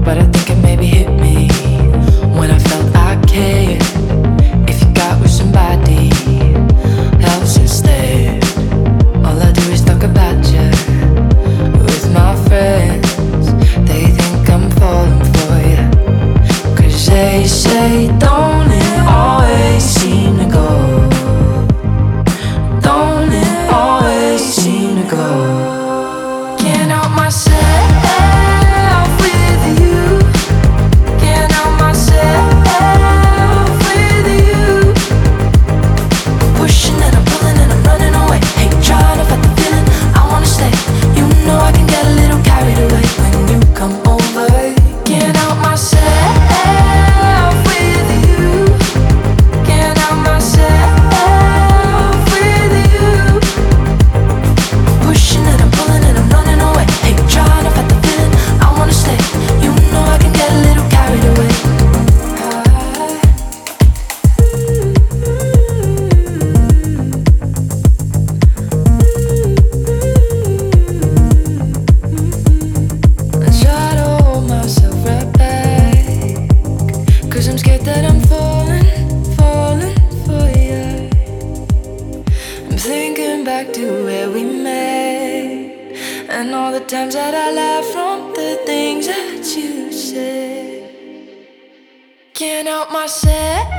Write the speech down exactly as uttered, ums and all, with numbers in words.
but I think it maybe hit me when I felt I cared. If you got with somebody else instead, all I do is talk about you with my friends. They think I'm falling for you, 'cause they say don't it always seem to go, don't it always seem to go. Can't help myself with you, can't help myself with you. Pushing and I'm pulling and I'm running away, ain't trying to fight the feeling, I wanna stay. You know I can get a little carried away when you come over. Can't help myself with you, can't help myself with you. Pushing and I'm pulling and I'm running away, ain't trying to fight the feeling, I wanna stay. You know I can get a little carried away. I try to hold myself right back, 'cause I'm scared that I'm falling, falling for you. I'm thinking back to where we met, and all the times that I laughed from the things that you said. Can't help myself